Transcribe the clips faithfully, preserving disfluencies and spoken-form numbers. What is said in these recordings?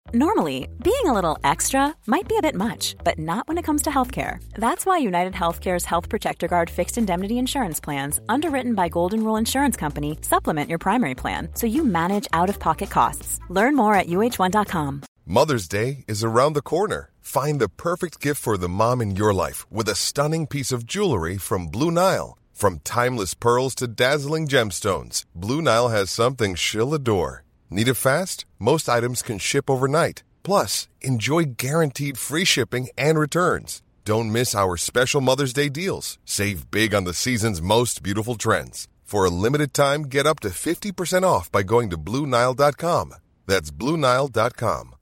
Normally, being a little extra might be a bit much, but not when it comes to healthcare. That's why United Healthcare's Health Protector Guard fixed indemnity insurance plans, underwritten by Golden Rule Insurance Company, supplement your primary plan so you manage out-of-pocket costs. Learn more at U H one dot com. Mother's Day is around the corner. Find the perfect gift for the mom in your life with a stunning piece of jewelry from Blue Nile. From timeless pearls to dazzling gemstones, Blue Nile has something she'll adore. Need it fast? Most items can ship overnight. Plus, enjoy guaranteed free shipping and returns. Don't miss our special Mother's Day deals. Save big on the season's most beautiful trends. For a limited time, get up to fifty percent off by going to Blue Nile dot com. That's Blue Nile dot com.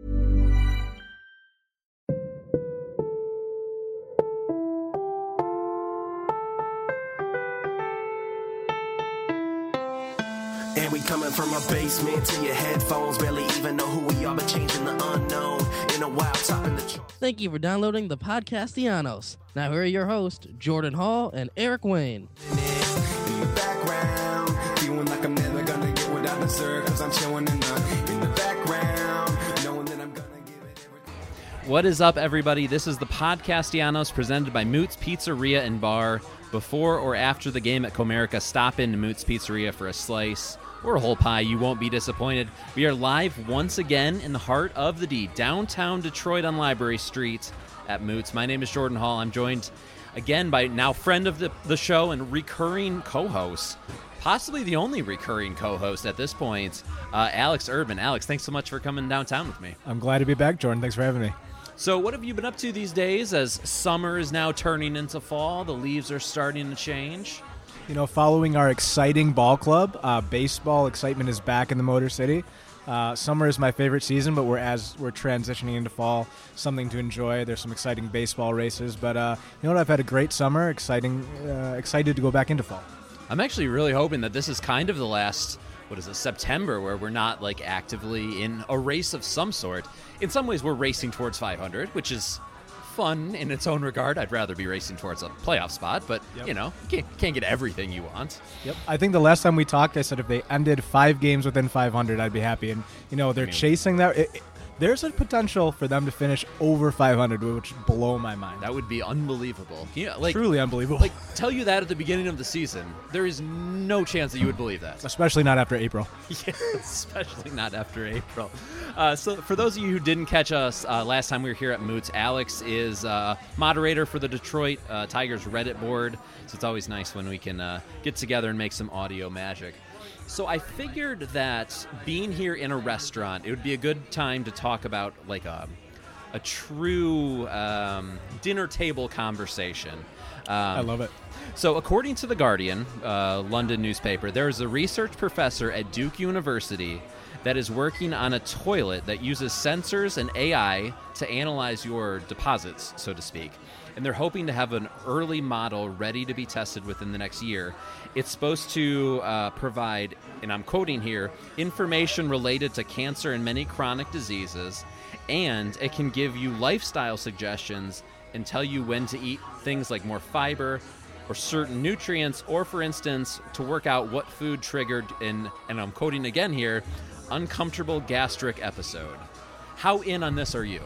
And we coming from a basement to your headphones. Barely even know who we are, but changing the unknown. In a while, topping the chart. Thank you for downloading the Podcastianos. Now here are your hosts, Jordan Hall and Eric Wayne. In the background, feeling like I'm never gonna get what I deserve, cause I'm chilling in the, in the background, knowing that I'm gonna give it everything. What is up, everybody? This is the Podcastianos presented by Moots Pizzeria and Bar. Before or after the game at Comerica, stop into Moots Pizzeria for a slice or a whole pie. You won't be disappointed. We are live once again in the heart of the D, downtown Detroit on Library Street at Moots. My name is Jordan Hall. I'm joined again by now friend of the, the show and recurring co-host, possibly the only recurring co-host at this point, uh, Alex Urban. Alex, thanks so much for coming downtown with me. I'm glad to be back, Jordan. Thanks for having me. So what have you been up to these days as summer is now turning into fall? The leaves are starting to change. You know, following our exciting ball club, uh, baseball excitement is back in the Motor City. Uh, summer is my favorite season, but we're as we're transitioning into fall, something to enjoy. There's some exciting baseball races, but uh, you know what? I've had a great summer. Exciting, uh, excited to go back into fall. I'm actually really hoping that this is kind of the last, what is it, September, where we're not like actively in a race of some sort. In some ways, we're racing towards five hundred, which is fun in its own regard. I'd rather be racing towards a playoff spot, but, yep. you know, you can't, can't get everything you want. Yep. I think the last time we talked, I said if they ended five games within five hundred, I'd be happy. And, you know, they're I mean, chasing that. It, it, there's a potential for them to finish over five hundred, which would blow my mind. That would be unbelievable. Yeah, like, truly unbelievable. Like, tell you that at the beginning of the season, there is no chance that you would believe that. Especially not after April. Yeah, especially not after April. Uh, so for those of you who didn't catch us uh, last time we were here at Moots, Alex is uh, moderator for the Detroit uh, Tigers Reddit board, so it's always nice when we can uh, get together and make some audio magic. So I figured that being here in a restaurant, it would be a good time to talk about like a, a true um, dinner table conversation. Um, I love it. So according to The Guardian, uh, London newspaper, there is a research professor at Duke University that is working on a toilet that uses sensors and A I to analyze your deposits, so to speak. And they're hoping to have an early model ready to be tested within the next year. It's supposed to uh, provide, and I'm quoting here, information related to cancer and many chronic diseases, and it can give you lifestyle suggestions and tell you when to eat things like more fiber or certain nutrients, or for instance, to work out what food triggered in, and I'm quoting again here, uncomfortable gastric episode. How in on this are you?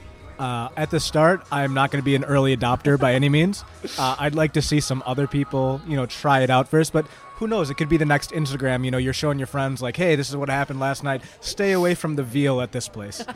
Uh, at the start, I'm not going to be an early adopter by any means. Uh, I'd like to see some other people, you know, try it out first. But who knows? It could be the next Instagram. You know, you're showing your friends like, hey, this is what happened last night. Stay away from the veal at this place.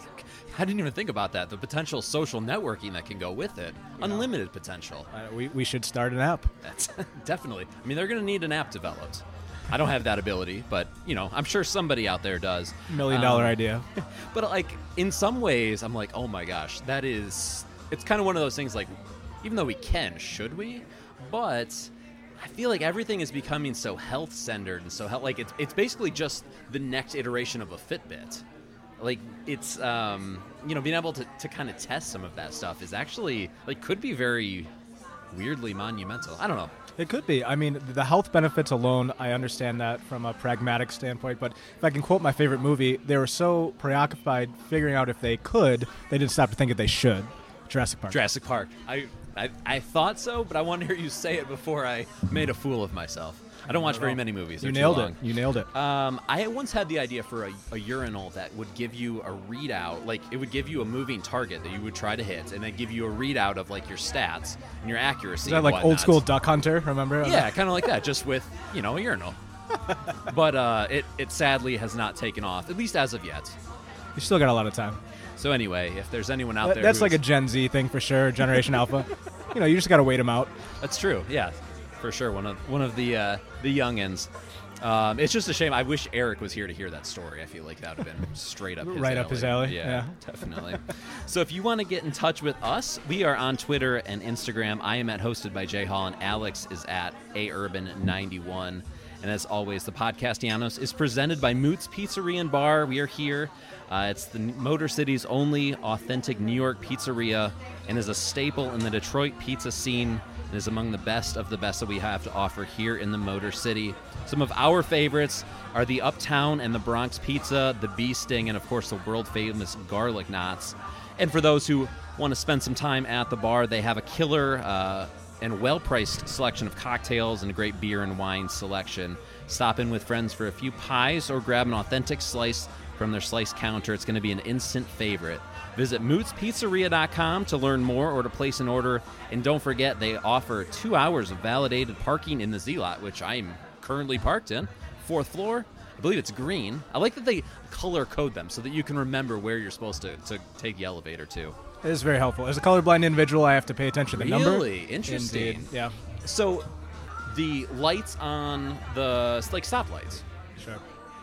I didn't even think about that. The potential social networking that can go with it. You Unlimited know. potential. Uh, we, we should start an app. That's definitely. I mean, they're going to need an app developed. I don't have that ability, but, you know, I'm sure somebody out there does. Million dollar um, idea. But, like, in some ways, I'm like, oh, my gosh, that is, it's kind of one of those things, like, even though we can, should we? But I feel like everything is becoming so health-centered and so, health, like, it's, it's basically just the next iteration of a Fitbit. Like, it's, um, you know, being able to, to kind of test some of that stuff is actually, like, could be very weirdly monumental. I don't know. It could be. I mean, the health benefits alone, I understand that from a pragmatic standpoint. But if I can quote my favorite movie, they were so preoccupied figuring out if they could, they didn't stop to think that they should. Jurassic Park. Jurassic Park. I, I, I thought so, but I want to hear you say it before I made a fool of myself. I don't watch very many movies. You They're nailed too it. long. You nailed it. Um, I once had the idea for a, a urinal that would give you a readout, like it would give you a moving target that you would try to hit, and then give you a readout of like your stats and your accuracy. Is that and like whatnot. old school Duck Hunter? Remember? Yeah, kind of like that, just with you know a urinal. But uh, it it sadly has not taken off, at least as of yet. You still got a lot of time. So anyway, if there's anyone out That- there, That's who's- like a Gen Z thing for sure. Generation Alpha. You know, you just got to wait them out. That's true. Yeah, for sure. One of one of the uh, the youngins. Um, it's just a shame. I wish Eric was here to hear that story. I feel like that would have been straight up his Right alley. up his alley, Yeah, yeah. definitely. So if you want to get in touch with us, we are on Twitter and Instagram. I am at hosted by Jay Hall, and Alex is at a urban ninety-one. And as always, the Podcastianos is presented by Moots Pizzeria and Bar. We are here. Uh, it's the Motor City's only authentic New York pizzeria and is a staple in the Detroit pizza scene and is among the best of the best that we have to offer here in the Motor City. Some of our favorites are the Uptown and the Bronx Pizza, the Bee Sting, and of course the world-famous Garlic Knots. And for those who want to spend some time at the bar, they have a killer uh, and well-priced selection of cocktails and a great beer and wine selection. Stop in with friends for a few pies or grab an authentic slice from their slice counter. It's going to be an instant favorite. Visit moots pizzeria dot com to learn more or to place an order. And don't forget, they offer two hours of validated parking in the Z-Lot, which I'm currently parked in. Fourth floor. I believe it's green. I like that they color code them so that you can remember where you're supposed to, to take the elevator to. It is very helpful. As a colorblind individual, I have to pay attention to the number. Really? Interesting. Indeed. Yeah. So the lights on the, like stoplights, Sure.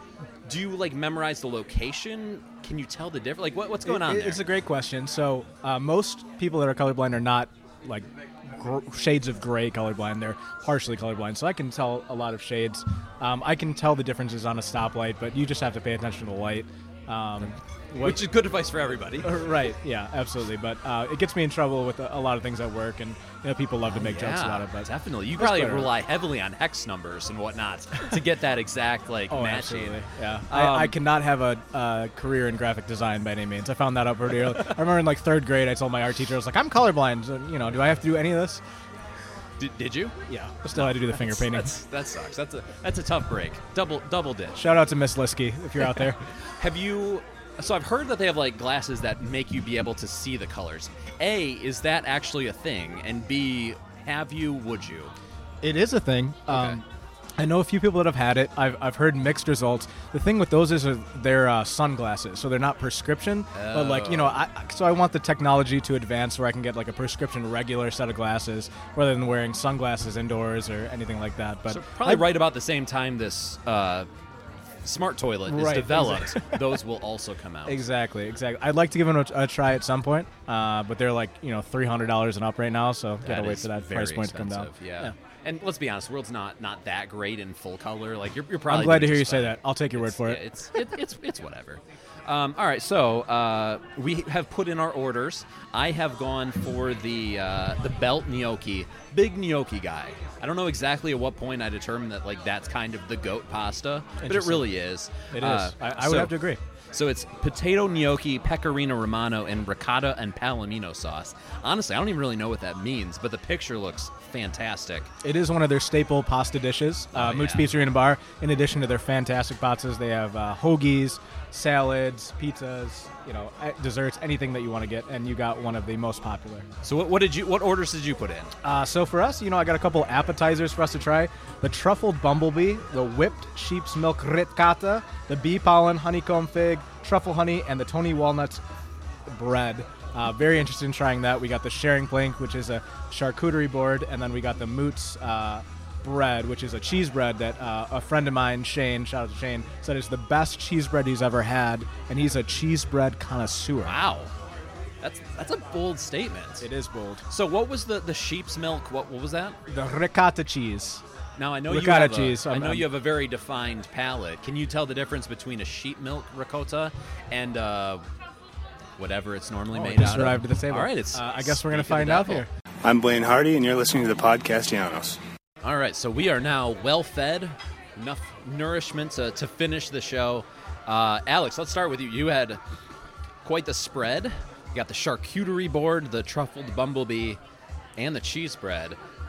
do you like memorize the location? Can you tell the difference? Like what, what's going on It- there? It's a great question. So uh, most people that are colorblind are not like gr- shades of gray colorblind. They're partially colorblind. So I can tell a lot of shades. Um, I can tell the differences on a stoplight, but you just have to pay attention to the light. Um, what- Which is good advice for everybody. Uh, right, yeah, absolutely. But uh, it gets me in trouble with a, a lot of things at work, and you know, people love to make jokes Yeah, about it. But definitely. You That's probably better. rely heavily on hex numbers and whatnot to get that exact like oh, matching. absolutely, yeah. Um, I, I cannot have a uh, career in graphic design by any means. I found that out pretty early. I remember in like third grade, I told my art teacher, I was like, "I'm colorblind. So, you know, do I have to do any of this?" Did, did you? Yeah. Still had to do the finger painting. That's, that sucks. That's a that's a tough break. Double double ditch. Shout out to Miss Liskey if you're out there. Have you? So I've heard that they have like glasses that make you be able to see the colors. A, is that actually a thing? And B, have you? Would you? It is a thing. Um, I know a few people that have had it. I've, I've heard mixed results. The thing with those is uh, they're uh, sunglasses, so they're not prescription. But like you know, I, so I want the technology to advance where I can get like a prescription regular set of glasses rather than wearing sunglasses indoors or anything like that. But So probably I- right about the same time this uh, smart toilet is Right, developed, those will also come out. Exactly, exactly. I'd like to give them a, a try at some point, uh, but they're like you know three hundred dollars and up right now, so That gotta wait is for that very price point to come down. expensive, Yeah. And let's be honest, the world's not not that great in full color. Like you're, you're probably. I'm glad to doing hear you just say fine. that. I'll take your word It's- for yeah, it. It's it, it's it's whatever. Um, all right, so uh, we have put in our orders. I have gone for the uh, the belt gnocchi, big gnocchi guy. I don't know exactly at what point I determined that like that's kind of the goat pasta, but it Interesting. really is. It is. Uh, I, I would so- have to agree. So it's potato gnocchi, pecorino romano, and ricotta and palomino sauce. Honestly, I don't even really know what that means, but the picture looks fantastic. It is one of their staple pasta dishes. Uh, Oh, Moots yeah. Pizzeria and Bar. In addition to their fantastic pastas, they have uh, hoagies, salads, pizzas, you know, eh, desserts, anything that you want to get, and you got one of the most popular. So what, what did you? What orders did you put in? Uh, so for us, you know, I got a couple appetizers for us to try. The truffled bumblebee, the whipped sheep's milk ricotta, the bee pollen honeycomb fig, truffle honey, and the Tony walnuts bread. Uh, very interested in trying that. We got the sharing plank, which is a charcuterie board, and then we got the Moots uh, bread, which is a cheese bread that uh, a friend of mine, Shane, shout out to Shane, said is the best cheese bread he's ever had, and he's a cheese bread connoisseur. Wow, that's that's a bold statement. It is bold. So what was the, the sheep's milk? What what was that? The ricotta cheese. Now I know you Ricotta have cheese, A, I I'm- know I'm- you have a very defined palate. Can you tell the difference between a sheep milk ricotta and uh, whatever it's normally Oh, made it just out of? arrived at the table. All right, it's. Uh, I guess we're gonna speak of the find out devil. here. I'm Blaine Hardy, and you're listening to the Podcastianos. All right, so we are now well fed, enough nourishment to, to finish the show. Uh, Alex, let's start with you. You had quite the spread. You got the charcuterie board, the truffled bumblebee, and the cheese bread.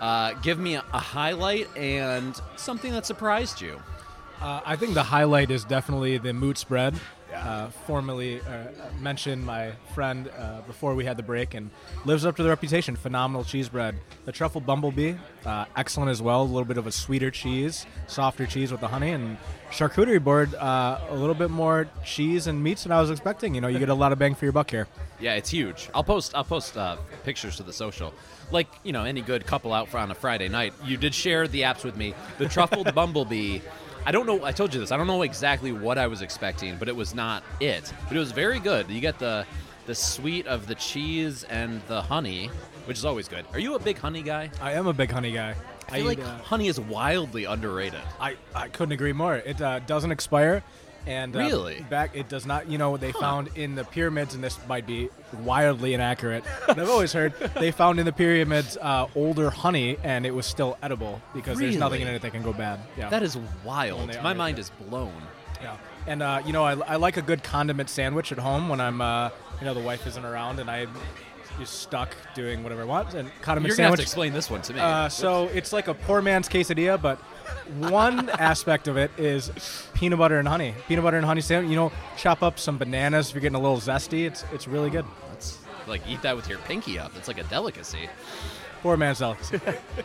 Uh, give me a, a highlight and something that surprised you. Uh, I think the highlight is definitely the Moots bread. Uh, formerly uh, mentioned my friend uh, before we had the break, and lives up to the reputation. Phenomenal cheese bread. The truffle bumblebee, uh, excellent as well. A little bit of a sweeter cheese, softer cheese with the honey, and charcuterie board, uh, a little bit more cheese and meats than I was expecting. You know, you get a lot of bang for your buck here. Yeah, it's huge. I'll post I'll post uh, pictures to the social. Like, you know, any good couple out for on a Friday night. You did share the apps with me. The truffled bumblebee. I don't know. I told you this. I don't know exactly what I was expecting, but it was not it. But it was very good. You get the the sweet of the cheese and the honey, which is always good. Are you a big honey guy? I am a big honey guy. I feel I like eat, uh, honey is wildly underrated. I, I couldn't agree more. It uh, doesn't expire. And uh, Really? back it does not. You know what they found in the pyramids, and this might be wildly inaccurate, but I've always heard they found in the pyramids uh, older honey, and it was still edible because there's nothing in Really? it that can go bad. Yeah, That is When wild. they My are, mind yeah. is blown. yeah. And uh, you know, I, I like a good condiment sandwich at home when I'm, uh, you know, the wife isn't around and I just stuck doing whatever I want. And condiment You're gonna have sandwich. to explain this one to me. Uh, so it's like a poor man's quesadilla, but one aspect of it is peanut butter and honey. Peanut butter and honey sandwich. You know, chop up some bananas if you're getting a little zesty. It's it's really good. It's like eat that with your pinky up. It's like a delicacy. Poor man's delicacy.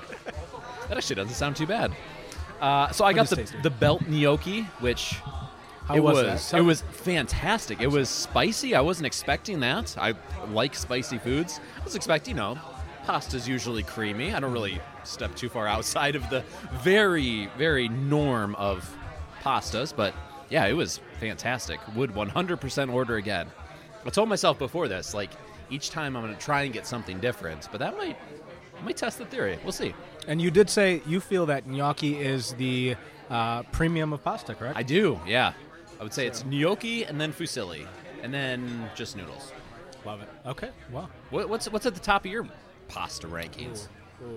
That actually doesn't sound too bad. Uh, so I got just the, tasted it. the belt gnocchi, which How it was was that? it was fantastic. It was spicy. I wasn't expecting that. I like spicy foods. I was expecting, you know, pasta's usually creamy. I don't really step too far outside of the very, very norm of pastas, but yeah, it was fantastic. Would one hundred percent order again. I told myself before this, like, each time I'm going to try and get something different, but that might might test the theory. We'll see. And you did say you feel that gnocchi is the uh, premium of pasta, correct? I do, yeah. I would say it's gnocchi and then fusilli, and then just noodles. love it. Okay, wow. What, what's what's at the top of your pasta rankings?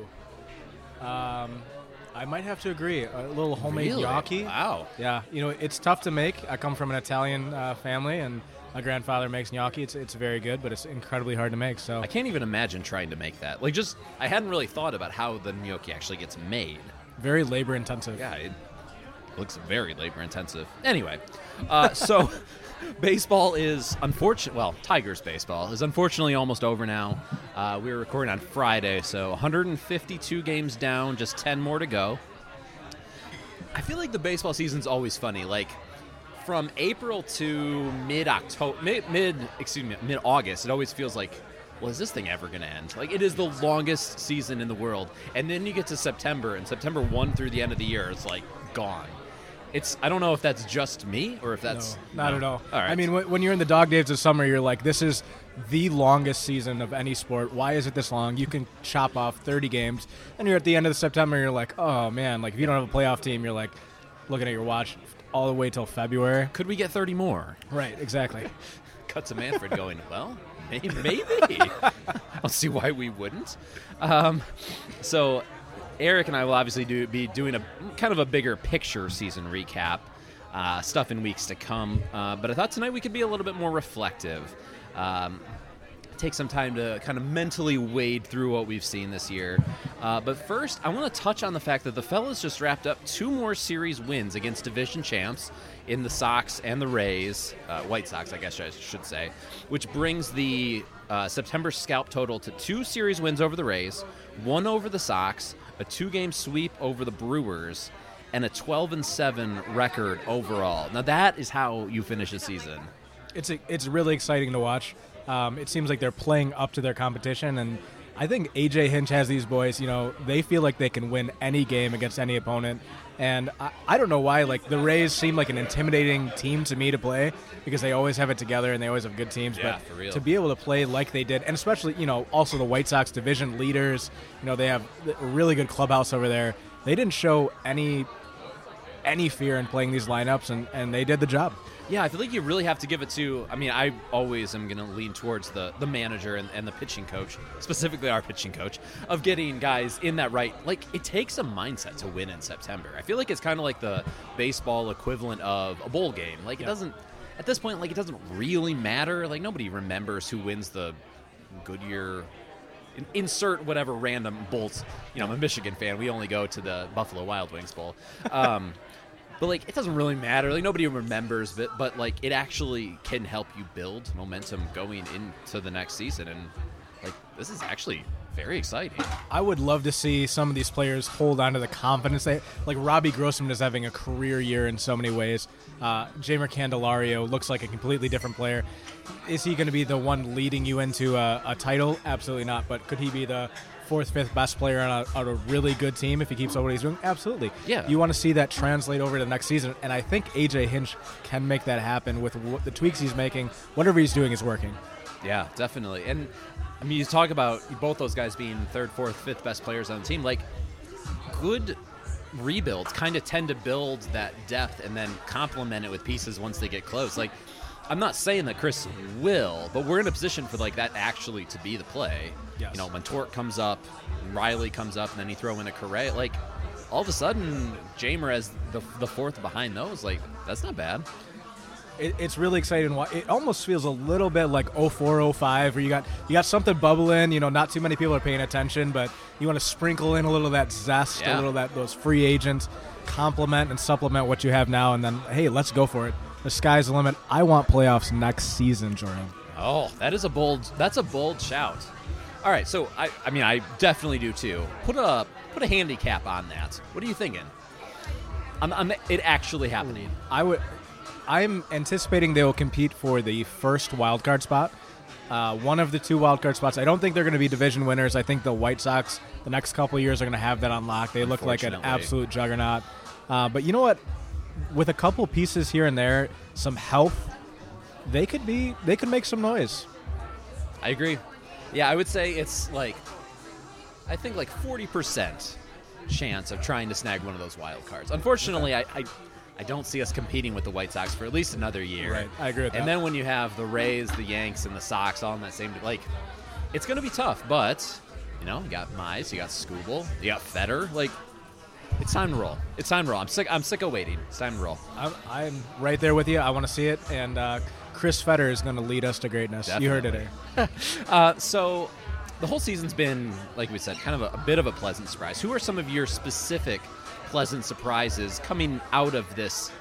Ooh. Um, I might have to agree. A little homemade Really? gnocchi. Wow. Yeah, you know, it's tough to make. I come from an Italian uh, family, and my grandfather makes gnocchi. It's it's very good, but it's incredibly hard to make. So I can't even imagine trying to make that. Like, just I hadn't really thought about how the gnocchi actually gets made. very labor intensive. Yeah, it looks very labor intensive. Anyway, uh, so baseball is unfortunate. Well, Tigers baseball is unfortunately almost over now. Uh, we were recording on Friday, so one hundred fifty-two games down, just ten more to go. I feel like the baseball season's always funny. Like, from April to mid October, mid, mid excuse me, mid August, it always feels like, well, is this thing ever going to end? Like, it is the longest season in the world. And then you get to September, and September first through the end of the year, it's like gone. It's I don't know if that's just me or if that's No, not no. at all. All right. I mean, when, when you're in the dog days of summer, you're like, this is the longest season of any sport. Why is it this long? You can chop off thirty games, and you're at the end of September, you're like, oh, man. Like, if you don't have a playoff team, you're like looking at your watch all the way till February. Could we get thirty more? Right, exactly. Cut to Manfred going, well, maybe. maybe. I don't see why we wouldn't. Um, so Eric and I will obviously do be doing a kind of a bigger picture season recap, uh, stuff in weeks to come. Uh, but I thought tonight we could be a little bit more reflective. Um, take some time to kind of mentally wade through what we've seen this year. Uh, but first, I want to touch on the fact that the fellas just wrapped up two more series wins against division champs in the Sox and the Rays, uh, White Sox, I guess I should say, which brings the uh, September scalp total to two series wins over the Rays, one over the Sox, a two-game sweep over the Brewers, and a twelve and seven record overall. Now that is how you finish a season. It's a, it's really exciting to watch. Um, it seems like they're playing up to their competition, and I think A J Hinch has these boys, you know, they feel like they can win any game against any opponent. And I, I don't know why, like, the Rays seem like an intimidating team to me to play because they always have it together and they always have good teams. Yeah, but for real. to be able to play like they did, and especially, you know, also the White Sox division leaders, you know, they have a really good clubhouse over there. They didn't show any any fear in playing these lineups, and, and they did the job. Yeah, I feel like you really have to give it to, I mean, I always am going to lean towards the, the manager and, and the pitching coach, specifically our pitching coach, of getting guys in that right. Like, it takes a mindset to win in September. I feel like it's kind of like the baseball equivalent of a bowl game. Like, it doesn't, at this point, like, it doesn't really matter. Like, nobody remembers who wins the Goodyear in- insert whatever random Bolts. You know, I'm a Michigan fan. We only go to the Buffalo Wild Wings Bowl. Um, but, like, it doesn't really matter. Like, nobody remembers it, but, like, it actually can help you build momentum going into the next season. And, like, this is actually very exciting. I would love to see some of these players hold on to the confidence. They, like Robbie Grossman is having a career year in so many ways. Uh, Jamer Candelario looks like a completely different player. Is he going to be the one leading you into a, a title? Absolutely not. But could he be the fourth, fifth best player on a, on a really good team if he keeps up what he's doing? Absolutely. Yeah. You want to see that translate over to the next season, and I think A J Hinch can make that happen with what, the tweaks he's making. Whatever he's doing is working. Yeah, definitely. And, I mean, you talk about both those guys being third, fourth, fifth best players on the team. Like, good rebuilds kind of tend to build that depth and then complement it with pieces once they get close. Like, I'm not saying that Chris will, but we're in a position for, like, that actually to be the play. Yes. You know, when Torque comes up, Riley comes up, and then you throw in a Correa. Like, all of a sudden, Jamer as the, the fourth behind those, like, that's not bad. It, it's really exciting. It almost feels a little bit like oh four oh five, where you got you got something bubbling. You know, not too many people are paying attention, but you want to sprinkle in a little of that zest, Yeah. a little of that those free agents, complement and supplement what you have now, and then hey, let's go for it. The sky's the limit. I want playoffs next season, Jordan. Oh, that is a bold. That's a bold shout. All right, so I, I mean, I definitely do too. Put a put a handicap on that. What are you thinking? I'm, I'm it actually happening. I would. I'm anticipating they will compete for the first wild card spot. Uh, one of the two wild card spots. I don't think they're going to be division winners. I think the White Sox the next couple of years are going to have that unlocked. They look like an Unfortunately. absolute juggernaut. Uh, but you know what? With a couple pieces here and there, some health, they could be. They could make some noise. I agree. Yeah, I would say it's like, I think like forty percent chance of trying to snag one of those wild cards. Unfortunately, I, I I don't see us competing with the White Sox for at least another year. Right, I agree with and that. then when you have the Rays, the Yanks, and the Sox all in that same, like, it's going to be tough. But, you know, you got Mize, you got Skubal, you got Fetter. Like, it's time to roll. It's time to roll. I'm sick. I'm sick of waiting. It's time to roll. I'm, I'm right there with you. I want to see it. And uh, Chris Fetter is going to lead us to greatness. You heard it here. Uh, so the whole season's been, like we said, kind of a, a bit of a pleasant surprise. Who are some of your specific pleasant surprises coming out of this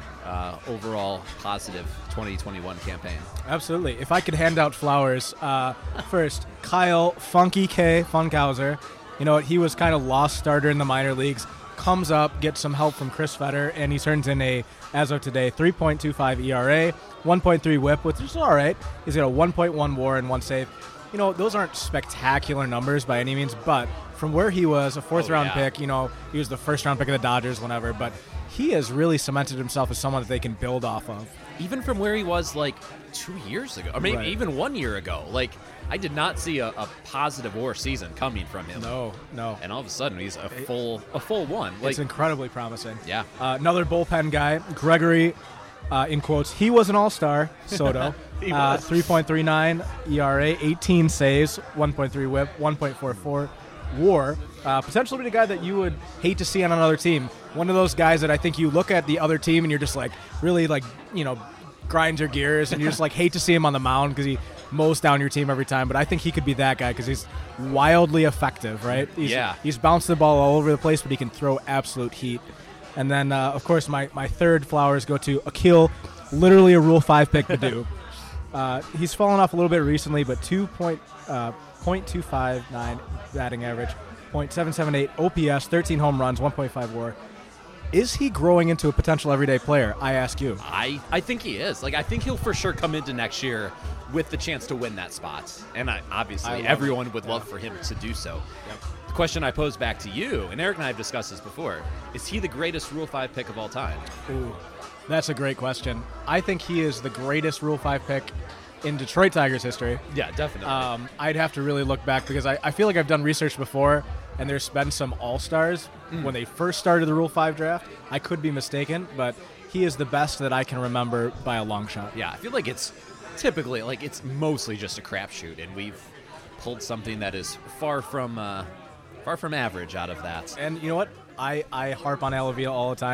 uh, overall positive twenty twenty-one campaign? Absolutely. If I could hand out flowers, uh, first, Kyle Funky K Funkhauser. You know what? He was kind of lost starter in the minor leagues. Comes up, gets some help from Chris Fetter, and he turns in a, as of today, three point two five E R A, one point three whip, which is all right. He's got a one point one WAR and one save. You know, those aren't spectacular numbers by any means, but from where he was, a fourth-round Oh, yeah. pick, you know, he was the first-round pick of the Dodgers, whenever, but he has really cemented himself as someone that they can build off of. Even from where he was like two years ago, or maybe Right. even one year ago. Like, I did not see a, a positive WAR season coming from him. No, no. And all of a sudden, he's a full a full one. Like, It's incredibly promising. Yeah. Uh, another bullpen guy, Gregory, uh, in quotes, he was an all-star, Soto. He uh, was. three point three nine E R A, eighteen saves, one point three whip, one point four four WAR. Uh, potentially the guy that you would hate to see on another team. One of those guys that I think you look at the other team and you're just like, really like, you know, grind your gears and you just like hate to see him on the mound because he mows down your team every time. But I think he could be that guy because he's wildly effective, right? He's, Yeah. He's bounced the ball all over the place, but he can throw absolute heat. And then, uh, of course, my, my third flowers go to Akil, literally a Rule five pick Badu. uh, he's fallen off a little bit recently, but two point, uh, point two five nine batting average, point seven seven eight O P S, thirteen home runs, one point five WAR. Is he growing into a potential everyday player? I ask you. I, I think he is. Like, I think he'll for sure come into next year with the chance to win that spot. And I, obviously, I love everyone it. would Yeah. love for him to do so. The question I pose back to you, and Eric and I have discussed this before, is he the greatest Rule five pick of all time? Ooh, that's a great question. I think he is the greatest Rule five pick in Detroit Tigers history. Yeah, definitely. Um, I'd have to really look back because I, I feel like I've done research before, and there's been some all-stars when they first started the Rule five draft. I could be mistaken, but he is the best that I can remember by a long shot. yeah, I feel like it's typically, like, it's mostly just a crapshoot, and we've pulled something that is far from uh, far from average out of that. And you know what? I, I harp on Alavia all the time.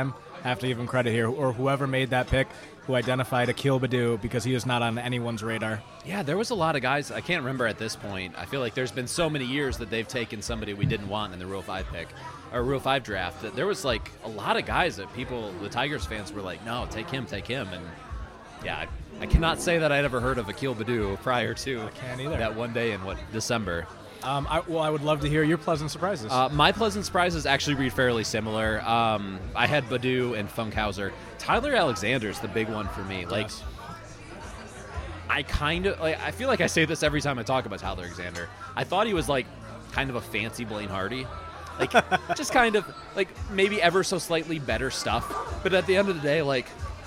have to give him credit here, or whoever made that pick, who identified Akil Baddoo, because he is not on anyone's radar. Yeah, there was a lot of guys. I can't remember at this point. I feel like there's been so many years that they've taken somebody we didn't want in the Rule five pick, or Rule five draft, that there was like a lot of guys that people, the Tigers fans, were like, no, take him, take him. And yeah, I, I cannot say that I'd ever heard of Akil Baddoo prior to I can't either. that one day in what December. Um, I, well, I would love to hear your pleasant surprises. Uh, my pleasant surprises actually read fairly similar. Um, I had Baddoo and Funkhauser. Tyler Alexander's the big one for me. Like, Yes. I kind of like. I feel like I say this every time I talk about Tyler Alexander. I thought he was like kind of a fancy Blaine Hardy, like just kind of like maybe ever so slightly better stuff. But at the end of the day, like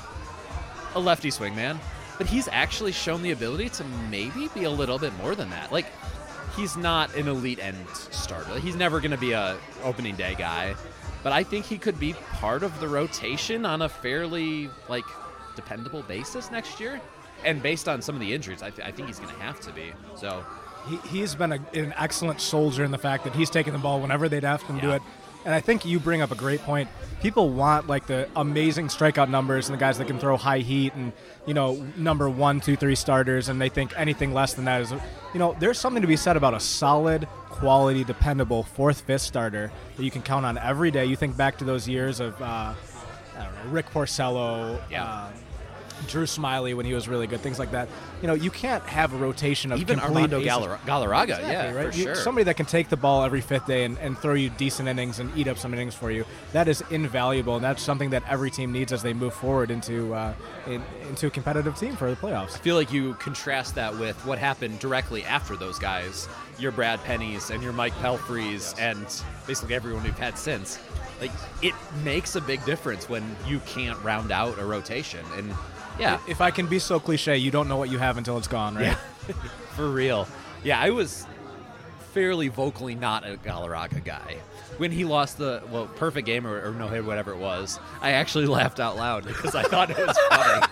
a lefty swingman. But he's actually shown the ability to maybe be a little bit more than that. Like, he's not an elite end starter. He's never going to be a opening day guy. But I think he could be part of the rotation on a fairly, like, dependable basis next year. And based on some of the injuries, I, th- I think he's going to have to be. So He, he's been a, an excellent soldier in the fact that he's taken the ball whenever they'd ask him to do Yeah. it. And I think you bring up a great point. People want like the amazing strikeout numbers and the guys that can throw high heat and, you know, number one, two, three starters, and they think anything less than that is, you know, there's something to be said about a solid, quality, dependable fourth, fifth starter that you can count on every day. You think back to those years of, uh, I don't know, Rick Porcello, Yeah. uh, Drew Smiley when he was really good, things like that. You know, you can't have a rotation of even complete Armando aces. Galar- Galarraga, Exactly, yeah, right? for You- sure. Somebody that can take the ball every fifth day and, and throw you decent innings and eat up some innings for you, that is invaluable, and that's something that every team needs as they move forward into uh, in, into a competitive team for the playoffs. I feel like you contrast that with what happened directly after those guys, your Brad Pennies and your Mike Pelfreys and basically everyone we've had since. Like, it makes a big difference when you can't round out a rotation. And yeah, If I can be so cliche, you don't know what you have until it's gone, right? yeah, for real. Yeah, I was fairly vocally not a Galarraga guy. When he lost the, well, perfect game or, or no hit, whatever it was, I actually laughed out loud because I thought it was funny.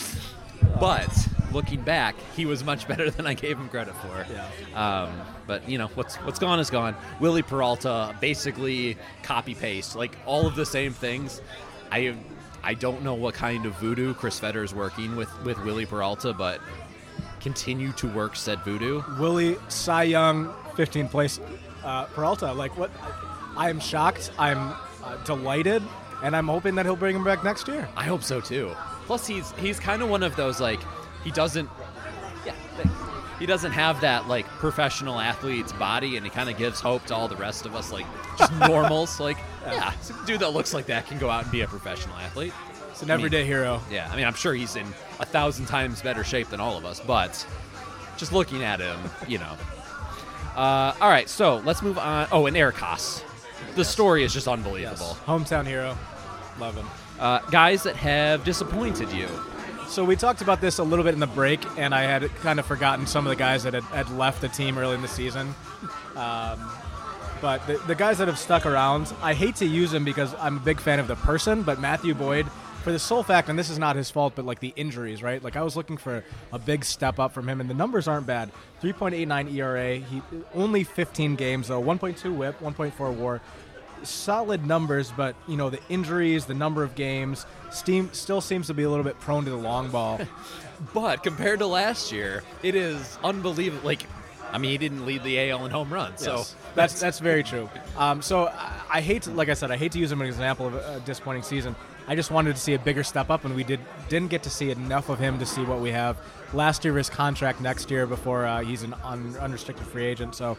But looking back, he was much better than I gave him credit for. Yeah. Um, but, you know, what's what's gone is gone. Willie Peralta, basically copy-paste, like all of the same things. I I don't know what kind of voodoo Chris Fetter is working with, with Willie Peralta, but continue to work said voodoo. Willie, Cy Young, fifteenth place. Uh, Peralta, like what? I am shocked. I'm uh, delighted, and I'm hoping that he'll bring him back next year. I hope so too. Plus, he's he's kind of one of those, like, he doesn't, yeah, thanks. He doesn't have that like professional athlete's body, and he kind of gives hope to all the rest of us, like just normals. Like, yeah, a dude that looks like that can go out and be a professional athlete. It's an everyday hero. Yeah, I mean, I'm sure he's in a thousand times better shape than all of us, but just looking at him, you know. Uh, all right, so let's move on. Oh, and Eric Haas. The story is just unbelievable. Hometown hero. Love him. Uh, guys that have disappointed you. So we talked about this a little bit in the break, and I had kind of forgotten some of the guys that had, had left the team early in the season. Um, but the, the guys that have stuck around, I hate to use them because I'm a big fan of the person, but Matthew Boyd, for the sole fact, and this is not his fault, but like the injuries, right? Like I was looking for a big step up from him, and the numbers aren't bad. three point eight nine E R A, he only fifteen games though, one point two whip, one point four war. Solid numbers, but you know the injuries, the number of games, Steam still seems to be a little bit prone to the long ball. But compared to last year, it is unbelievable. Like, I mean, he didn't lead the A L in home runs, so Yes. that's that's very true. Um, so I, I hate, to, like I said, I hate to use him as an example of a, a disappointing season. I just wanted to see a bigger step up, and we did didn't get to see enough of him to see what we have. Last year, his contract next year before uh, he's an un, unrestricted free agent. So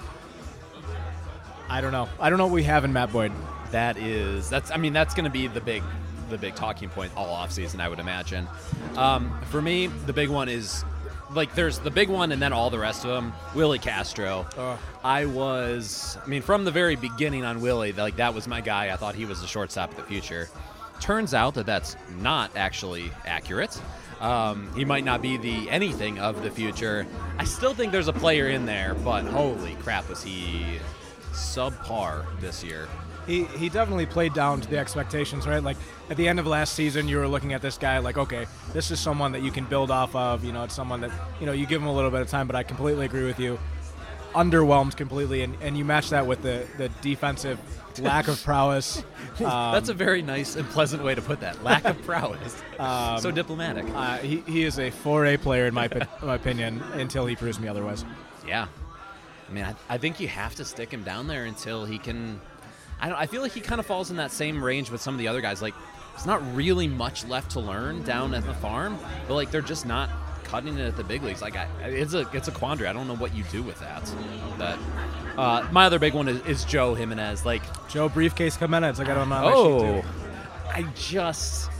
I don't know. I don't know what we have in Matt Boyd. that is that's. I mean, that's going to be the big, the big talking point all offseason, I would imagine. Um, for me, the big one is. Like, there's the big one and then all the rest of them. Willie Castro. Ugh. I was, I mean, from the very beginning on Willie, like, that was my guy. I thought he was the shortstop of the future. Turns out that that's not actually accurate. Um, he might not be the anything of the future. I still think there's a player in there, but holy crap, was he subpar this year. He he definitely played down to the expectations, right? Like at the end of last season, you were looking at this guy like, okay, this is someone that you can build off of. You know, it's someone that, you know, you give him a little bit of time, but I completely agree with you. underwhelmed completely, and, and you match that with the, the defensive lack of prowess. Um, That's a very nice and pleasant way to put that. Lack of prowess. Um, so diplomatic. Uh, he, he is a four A player, in my, in my opinion, until he proves me otherwise. Yeah. I mean, I, I think you have to stick him down there until he can. I don't. I feel like he kind of falls in that same range with some of the other guys. Like, there's not really much left to learn down at the farm, but like they're just not cutting it at the big leagues. Like, I, it's a it's a quandary. I don't know what you do with that. But uh, my other big one is, is Joe Jimenez. Like Joe Briefcase Jimenez. I got him on my oh, sheet too. I just.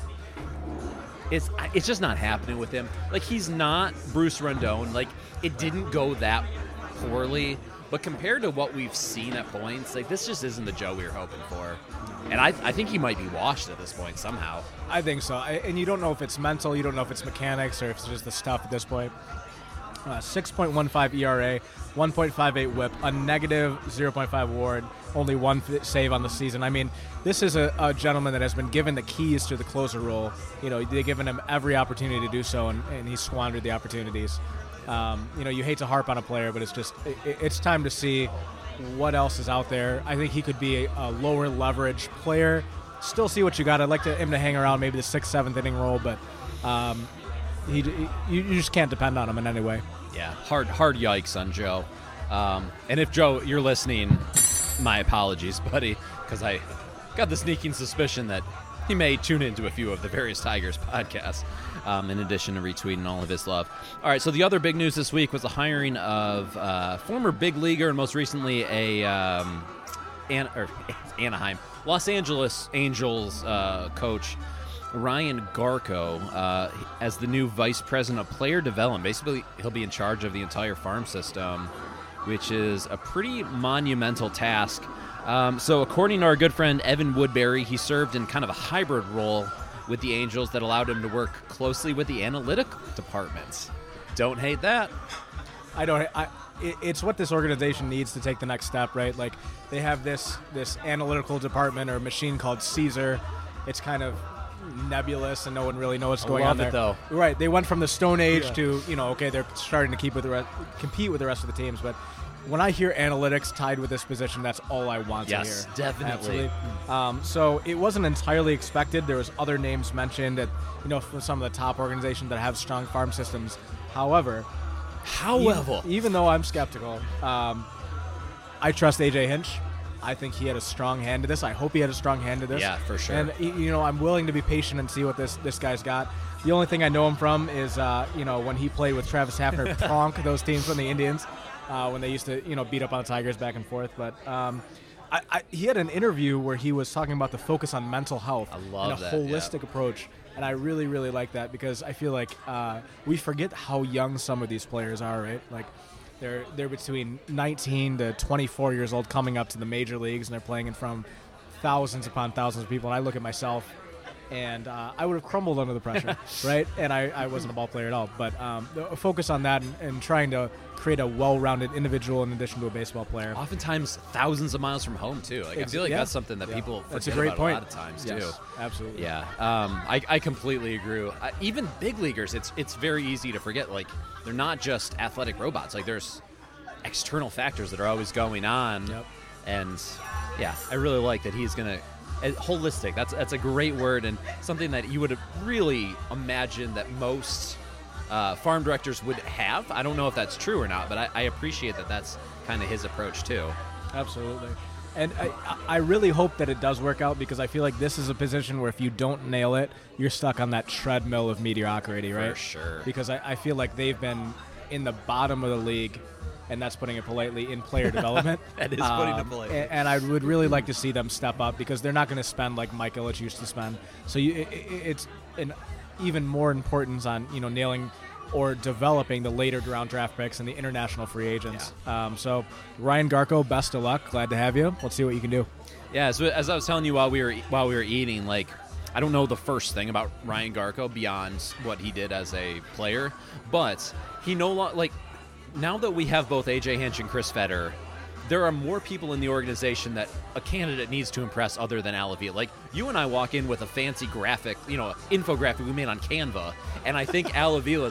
It's it's just not happening with him. Like, he's not Bruce Rendon. Like, it didn't go that poorly, but compared to what we've seen at points, like, this just isn't the Joe we were hoping for. And I, I think he might be washed at this point somehow. I think so. I, and you don't know if it's mental, you don't know if it's mechanics, or if it's just the stuff at this point. Uh, six point one five E R A, one point five eight whip, a negative zero point five WAR, only one f- save on the season. I mean, this is a, a gentleman that has been given the keys to the closer role. You know, they've given him every opportunity to do so, and, and he's squandered the opportunities. Um, you know, you hate to harp on a player, but it's just it, it's time to see what else is out there. I think he could be a, a lower leverage player. Still see what you got. I'd like to, him to hang around maybe the sixth, seventh inning role, but um, he, he you, you just can't depend on him in any way. Yeah, hard hard yikes on Joe. Um, and if Joe, you're listening, my apologies, buddy, because I got the sneaking suspicion that he may tune into a few of the various Tigers podcasts, um, in addition to retweeting all of his love. All right, so the other big news this week was the hiring of uh, former big leaguer and most recently a um, An- or Anaheim, Los Angeles Angels uh, coach, Ryan Garko, uh, as the new vice president of player development. Basically, he'll be in charge of the entire farm system, which is a pretty monumental task. Um, so according to our good friend Evan Woodbury, he served in kind of a hybrid role with the Angels that allowed him to work closely with the analytic departments. Don't hate that. I don't. I, it, it's what this organization needs to take the next step, right? Like, they have this this analytical department or machine called Caesar. It's kind of nebulous, and no one really knows what's going love on there. it, though. Right? They went from the Stone Age Yeah. to, you know, okay, they're starting to keep with the re- compete with the rest of the teams, but when I hear analytics tied with this position, that's all I want Yes, to hear. definitely. Absolutely. Um, so it wasn't entirely expected. There was other names mentioned that, you know, from some of the top organizations that have strong farm systems. However, However, even, even though I'm skeptical, um, I trust A J Hinch. I think he had a strong hand to this. I hope he had a strong hand to this. Yeah, for sure. And, y- you know, I'm willing to be patient and see what this, this guy's got. The only thing I know him from is, uh, you know, when he played with Travis Hafner, Pronk, those teams from the Indians, uh, when they used to, you know, beat up on the Tigers back and forth. But um, I, I, he had an interview where he was talking about the focus on mental health I love and a that, holistic yeah. approach. And I really, really like that because I feel like uh, we forget how young some of these players are, right? Like, They're they're between nineteen to twenty-four years old coming up to the major leagues, and they're playing in front of thousands upon thousands of people. And I look at myself, and uh, I would have crumbled under the pressure, right? And I, I wasn't a ball player at all. But um, the focus on that and, and trying to create a well-rounded individual in addition to a baseball player. oftentimes thousands of miles from home too. Like, I Ex- feel like yeah. that's something that Yeah. people forget That's a great about point. a lot of times Yes, too. absolutely. Yeah, um, I, I completely agree. I, even big leaguers, it's it's very easy to forget. Like, they're not just athletic robots. Like, there's external factors that are always going on. Yep. And yeah, I really like that he's gonna uh, holistic. That's that's a great word and something that you would really imagine that most uh, farm directors would have. I don't know if that's true or not, but I, I appreciate that that's kind of his approach too. Absolutely. And I, I really hope that it does work out because I feel like this is a position where if you don't nail it, you're stuck on that treadmill of mediocrity, right? For sure. Because I, I feel like they've been in the bottom of the league, and that's putting it politely, in player development. That is putting it politely. And, and I would really like to see them step up because they're not going to spend like Mike Ilitch used to spend. So you, it, it's an even more importance on, you know, nailing or developing the later round draft picks and the international free agents. Yeah. Um, so Ryan Garko, best of luck. Glad to have you. Let's see what you can do. Yeah, so as I was telling you while we were while we were eating, like, I don't know the first thing about Ryan Garko beyond what he did as a player, but he no longer, like, now that we have both A J Hinch and Chris Fetter, there are more people in the organization that a candidate needs to impress other than Al Avila. Like, you and I walk in with a fancy graphic, you know, infographic we made on Canva, and I think Al Avila is like,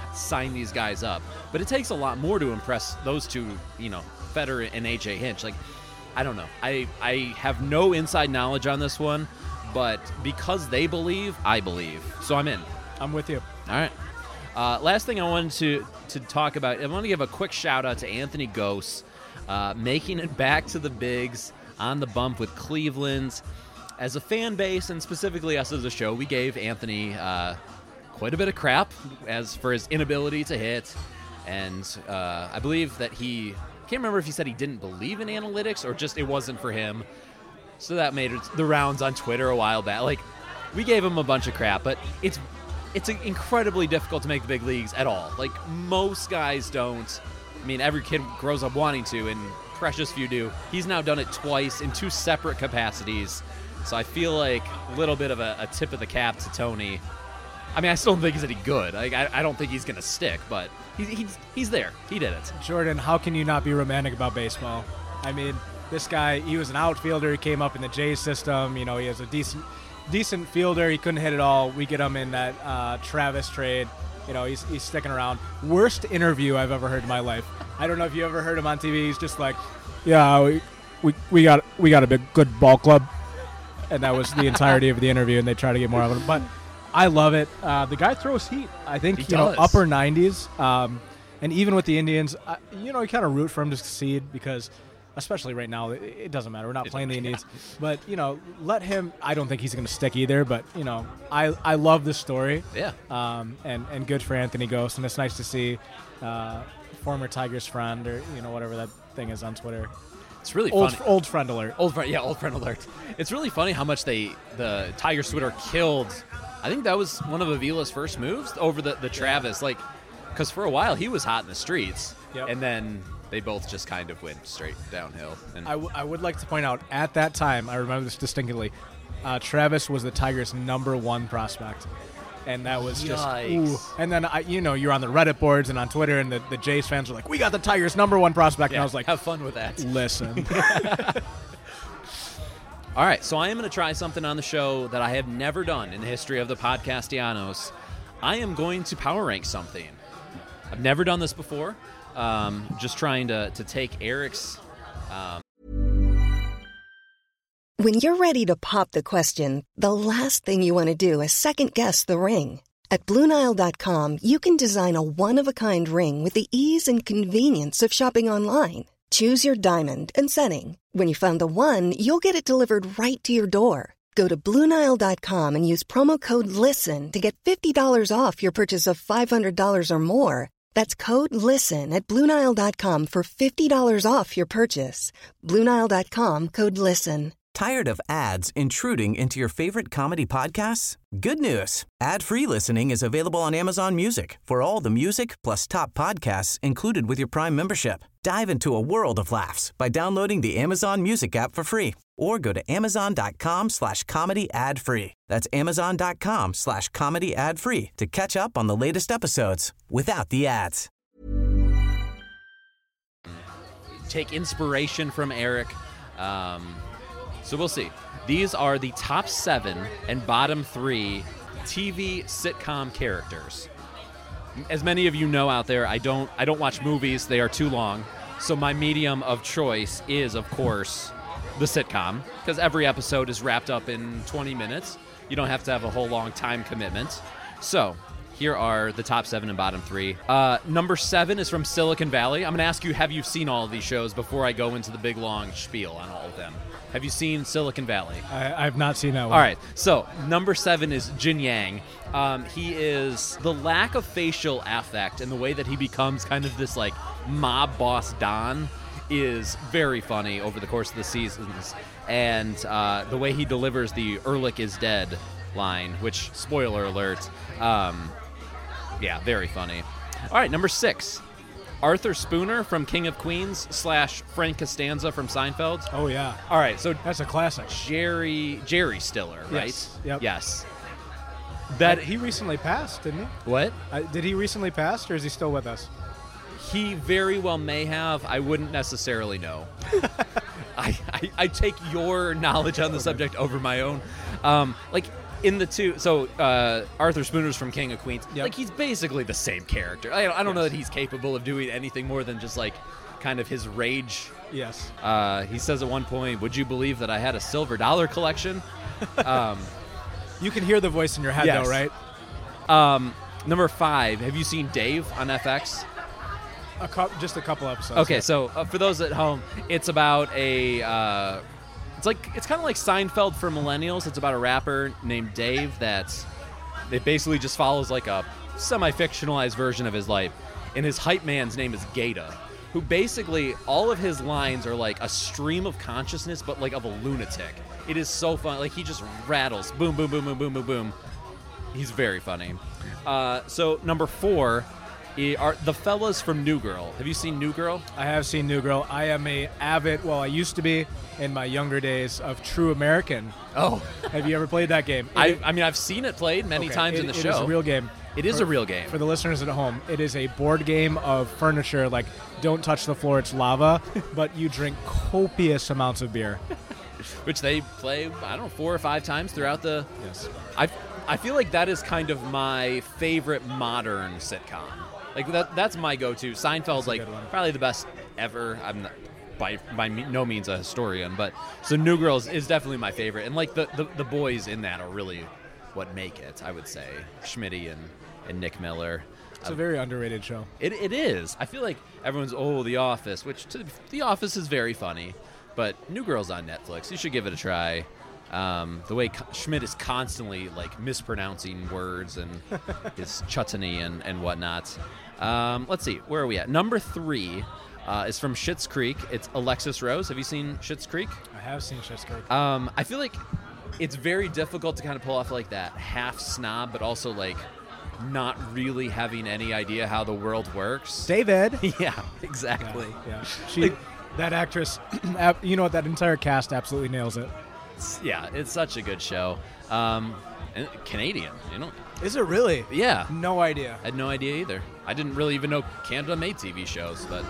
sign these guys up. But it takes a lot more to impress those two, you know, Federer and A J Hinch. Like, I don't know. I, I have no inside knowledge on this one, but because they believe, I believe. So I'm in. I'm with you. All right. Uh, last thing I wanted to, to talk about, I want to give a quick shout-out to Anthony Gose, uh, making it back to the bigs on the bump with Cleveland. As a fan base, and specifically us as a show, we gave Anthony uh, quite a bit of crap as for his inability to hit. And uh, I believe that he, I can't remember if he said he didn't believe in analytics or just it wasn't for him. So that made it the rounds on Twitter a while back. Like, we gave him a bunch of crap, but it's it's incredibly difficult to make the big leagues at all. Like, most guys don't. I mean, every kid grows up wanting to, and precious few do. He's now done it twice in two separate capacities. So I feel like a little bit of a, a tip of the cap to Tony. I mean, I still don't think he's any good. Like, I, I don't think he's going to stick, but he's, he's he's there. He did it. Jordan, how can you not be romantic about baseball? I mean, this guy, he was an outfielder. He came up in the Jays system. You know, he has a decent decent fielder. He couldn't hit it all. We get him in that uh, Travis trade. You know, he's, he's sticking around. Worst interview I've ever heard in my life. I don't know if you ever heard him on T V. He's just like, yeah, we we, we got we got a big good ball club. And that was the entirety of the interview, and they try to get more of it. But I love it. Uh, the guy throws heat. I think, he you know, does. upper nineties. Um, and even with the Indians, uh, you know, you kind of root for him to succeed because, especially right now, it, it doesn't matter. We're not It playing the doesn't Indians. But, you know, let him – I don't think he's going to stick either. But, you know, I, I love this story. Yeah. Um, and, and good for Anthony Gose. And it's nice to see uh, former Tigers friend or, you know, whatever that thing is on Twitter. It's really Old, funny. old friend alert. Old friend, yeah, old friend alert. It's really funny how much they the Tigers Twitter killed. I think that was one of Avila's first moves over the, the Travis, like, because for a while he was hot in the streets, Yep. and then they both just kind of went straight downhill. And I, w- I would like to point out, at that time, I remember this distinctly, uh, Travis was the Tigers' number one prospect. And that was just, Yikes. ooh. And then, I, you know, you're on the Reddit boards and on Twitter, and the, the Jays fans were like, we got the Tigers' number one prospect. yeah, And I was like, have fun with that. listen. All right, so I am going to try something on the show that I have never done in the history of the Podcastianos. I am going to power rank something. I've never done this before. Um, just trying to, to take Eric's... Um, When you're ready to pop the question, the last thing you want to do is second-guess the ring. At Blue Nile dot com, you can design a one-of-a-kind ring with the ease and convenience of shopping online. Choose your diamond and setting. When you find the one, you'll get it delivered right to your door. Go to Blue Nile dot com and use promo code LISTEN to get fifty dollars off your purchase of five hundred dollars or more. That's code LISTEN at Blue Nile dot com for fifty dollars off your purchase. Blue Nile dot com, code LISTEN. Tired of ads intruding into your favorite comedy podcasts? Good news. Ad-free listening is available on Amazon Music for all the music plus top podcasts included with your Prime membership. Dive into a world of laughs by downloading the Amazon Music app for free or go to amazon.com slash comedy ad free. That's amazon.com slash comedy ad free to catch up on the latest episodes without the ads. take inspiration from Eric. Um, so we'll see. These are the top seven and bottom three T V sitcom characters. As many of you know out there, I don't I don't watch movies. They are too long. So my medium of choice is, of course, the sitcom, because every episode is wrapped up in twenty minutes. You don't have to have a whole long time commitment. So here are the top seven and bottom three. Uh, number seven is from Silicon Valley. I'm going to ask you, have you seen all of these shows before I go into the big, long spiel on all of them? Have you seen Silicon Valley? I, I've not seen that one. All right. So number seven is Jin Yang. Um, he is the lack of facial affect and the way that he becomes kind of this like mob boss Don is very funny over the course of the seasons. And uh, the way he delivers the Ehrlich is dead line, which, spoiler alert, um, yeah, very funny. All right, number six, Arthur Spooner from King of Queens slash Frank Costanza from Seinfeld. Oh, yeah. All right, so That's a classic. Jerry Jerry Stiller, right? Yes, yep. Yes. That That he recently passed, didn't he? what? Uh, did he recently pass, or is he still with us? He very well may have. I wouldn't necessarily know. I, I I take your knowledge on the subject over my own. Um, like in the two, so uh, Arthur Spooner's from King of Queens. Yep. Like, he's basically the same character. I, I don't know that he's capable of doing anything more than just, like, kind of his rage. Yes. Uh, he says at one point, would you believe that I had a silver dollar collection? um, You can hear the voice in your head, Yes. though, right? um, number five, have you seen Dave on F X? A cou- just a couple episodes. Okay, yeah. so uh, for those at home, it's about a. Uh, it's like it's kind of like Seinfeld for millennials. It's about a rapper named Dave that's. It basically just follows like a semi-fictionalized version of his life, and his hype man's name is Gata, who basically all of his lines are like a stream of consciousness, but like of a lunatic. It is so fun. Like he just rattles, boom, boom, boom, boom, boom, boom, boom. He's very funny. Uh, so number four. Are the fellas from New Girl. Have you seen New Girl? I have seen New Girl. I am a avid, well, I used to be in my younger days, of True American. Oh. Have you ever played that game? I, It- I mean, I've seen it played many okay, times it- in the it show. It is a real game. It is For- a real game. For the listeners at home, it is a board game of furniture, like don't touch the floor, it's lava, but you drink copious amounts of beer. Which they play, I don't know, four or five times throughout the... Yes. I I feel like that is kind of my favorite modern sitcom. Like, that that's my go-to. Seinfeld's, a like, good one. probably the best ever. I'm not, by by me- no means a historian, but... So New Girls is definitely my favorite. And, like, the, the, the boys in that are really what make it, I would say. Schmitty and, and Nick Miller. It's a very underrated show. It It is. I feel like everyone's, oh, The Office, which to, The Office is very funny. But New Girl's on Netflix. You should give it a try. Um, the way Co- Schmidt is constantly, like, mispronouncing words and his chutney and, and whatnot. Um, let's see. Where are we at? Number three uh, is from Schitt's Creek. It's Alexis Rose. Have you seen Schitt's Creek? I have seen Schitt's Creek. Um, I feel like it's very difficult to kind of pull off, like, that half snob, but also, like, not really having any idea how the world works. David. Yeah, exactly. Yeah. She, that actress, ab- you know what? That entire cast absolutely nails it. It's- yeah, it's such a good show. Um, and Canadian, you know. Is it really? Yeah. No idea. I had no idea either. I didn't really even know Canada made T V shows, but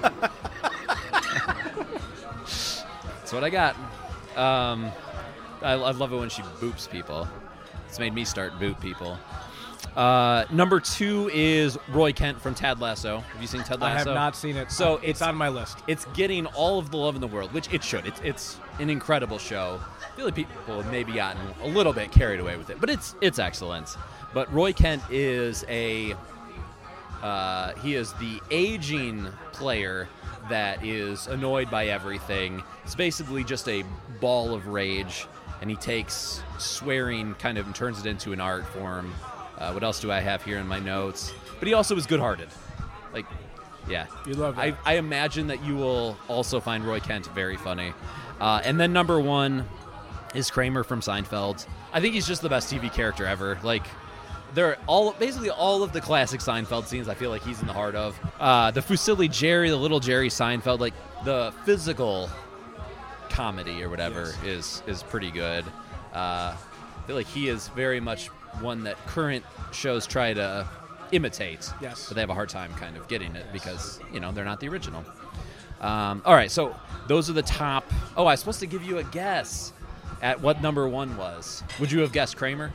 that's what I got. Um, I, I love it when she boops people. It's made me start boot people. Uh, number two is Roy Kent from Ted Lasso. Have you seen Ted I have Lasso? not seen it. So it's, it's on my list. It's getting all of the love in the world, which it should. It's it's an incredible show. I feel like people have maybe gotten a little bit carried away with it, but it's it's excellent. But Roy Kent is a uh, he is the aging player that is annoyed by everything. It's basically just a ball of rage, and he takes swearing kind of and turns it into an art form. Uh, what else do I have here in my notes? But he also is good-hearted. Like, yeah. You love that. I, I imagine that you will also find Roy Kent very funny. Uh, and then number one is Kramer from Seinfeld. I think he's just the best T V character ever. Like, they're all basically all of the classic Seinfeld scenes I feel like he's in the heart of. Uh, the Fusilli Jerry, the little Jerry Seinfeld, like the physical comedy or whatever is is pretty good. Uh, I feel like he is very much one that current shows try to imitate. Yes. But they have a hard time kind of getting it because, you know, they're not the original. Um, all right, so those are the top. Oh, I was supposed to give you a guess at what number one was. Would you have guessed Kramer?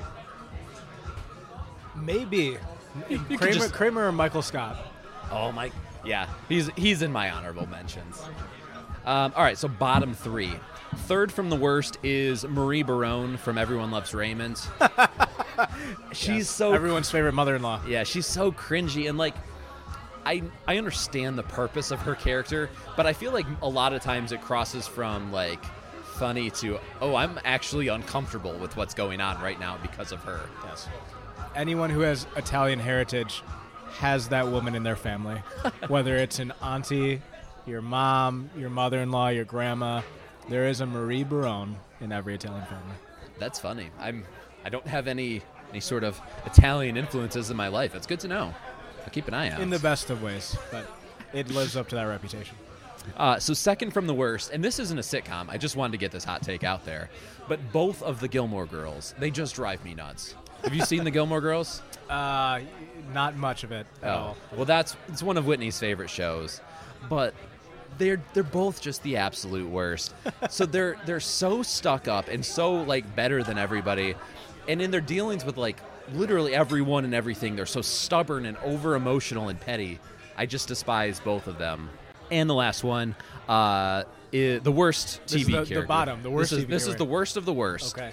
Maybe. You could Kramer, just- Kramer or Michael Scott? Oh my, yeah, he's he's in my honorable mentions. Um, all right, so bottom three. Third from the worst is Marie Barone from Everyone Loves Raymond. She's Yes. so Everyone's favorite mother-in-law. yeah, she's so cringy and like I I understand the purpose of her character, but I feel like a lot of times it crosses from like funny to oh, I'm actually uncomfortable with what's going on right now because of her. Yes. Anyone who has Italian heritage has that woman in their family, whether it's an auntie, your mom, your mother-in-law, your grandma. There is a Marie Barone in every Italian family. That's funny. I'm I don't have any any sort of Italian influences in my life. It's good to know. I'll keep an eye out. In the best of ways, but it lives up to that reputation. Uh, so second from the worst, and this isn't a sitcom. I just wanted to get this hot take out there. But both of the Gilmore Girls, they just drive me nuts. Have you seen the Gilmore Girls? Uh, not much of it at all. Well, that's it's one of Whitney's favorite shows, but they're they're both just the absolute worst. So they're they're so stuck up and so like better than everybody, and in their dealings with like literally everyone and everything, they're so stubborn and over emotional and petty. I just despise both of them. And the last one, uh, is the worst T V this is the, character. the bottom, the worst This is, T V this is character. the worst of the worst. Okay.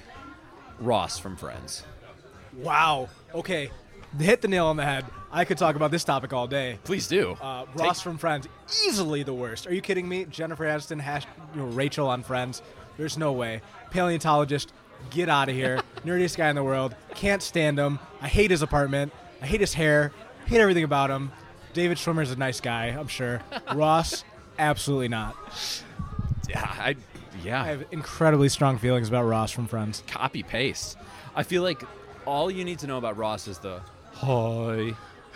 Ross from Friends. Wow. Okay. Hit the nail on the head. I could talk about this topic all day. Please do. Uh, Ross Take- from Friends, easily the worst. Are you kidding me? Jennifer Aniston, hash, you know, Rachel on Friends. There's no way. Paleontologist, get out of here. Nerdiest guy in the world. Can't stand him. I hate his apartment. I hate his hair. Hate everything about him. David Schwimmer's a nice guy, I'm sure. Ross, absolutely not. Yeah, I yeah. I have incredibly strong feelings about Ross from Friends. Copy paste. I feel like all you need to know about Ross is the hi.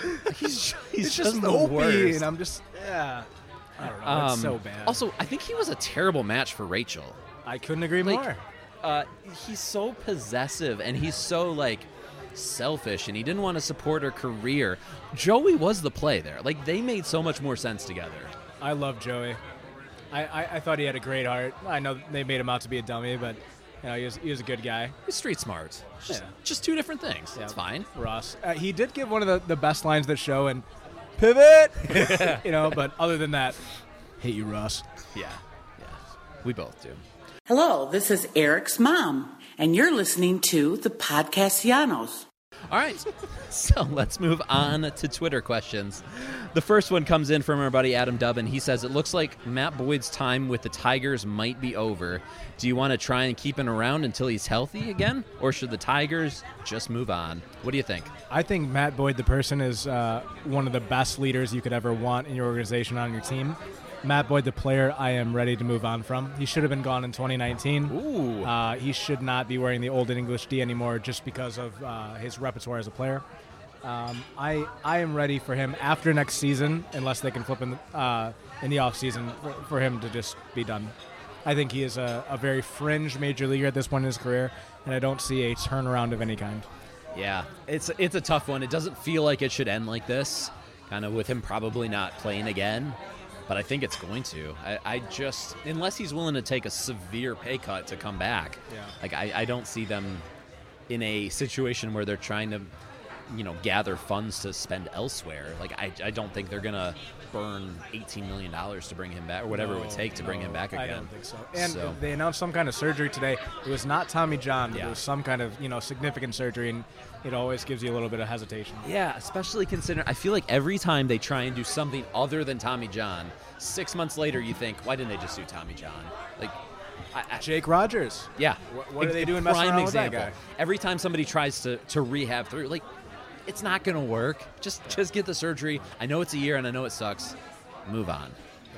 He's he's It's just, just the mopey, worst. and I'm just, yeah. I don't know. It's Um, so bad. Also, I think he was a terrible match for Rachel. I couldn't agree like, more. Uh, he's so possessive and he's so like selfish, and he didn't want to support her career. Joey was the play there. Like they made so much more sense together. I love Joey. I, I, I thought he had a great heart. I know they made him out to be a dummy, but you know he was, he was a good guy. He's street smart. Just, Yeah. just two different things. Yeah. It's fine. Ross. Uh, he did give one of the, the best lines that show and pivot, you know, but other than that, hate you, Ross. Yeah, yeah. We both do. Hello, this is Eric's mom, and you're listening to the Podcastianos. All right, so let's move on to Twitter questions. The first one comes in from our buddy Adam Dubbin. He says, it looks like Matt Boyd's time with the Tigers might be over. Do you want to try and keep him around until he's healthy again? Or should the Tigers just move on? What do you think? I think Matt Boyd, the person, is uh, one of the best leaders you could ever want in your organization, on your team. Matt Boyd, the player, I am ready to move on from. He should have been gone in twenty nineteen. Ooh. Uh, he should not be wearing the Old English D anymore just because of uh, his repertoire as a player. Um, I I am ready for him after next season, unless they can flip in the, uh, in the offseason, for, for him to just be done. I think he is a, a very fringe major leaguer at this point in his career, and I don't see a turnaround of any kind. Yeah, it's it's a tough one. It doesn't feel like it should end like this, kind of with him probably not playing again. But I think it's going to. I, I just, unless he's willing to take a severe pay cut to come back, Yeah. like I, I don't see them in a situation where they're trying to, you know, gather funds to spend elsewhere. Like I, I don't think they're gonna burn eighteen million dollars to bring him back, or whatever No, it would take to bring no, him back again. I don't think so. And So- they announced some kind of surgery today. It was not Tommy John, but Yeah. it was some kind of, you know, significant surgery, and it always gives you a little bit of hesitation. Yeah, especially considering I feel like every time they try and do something other than Tommy John, six months later you think, why didn't they just do Tommy John? Like, I, I, Jake Rogers. yeah. What, what are A- they a doing messing prime around with that example. guy? Every time somebody tries to, to rehab through, like, it's not going to work. Just just get the surgery. I know it's a year and I know it sucks. Move on.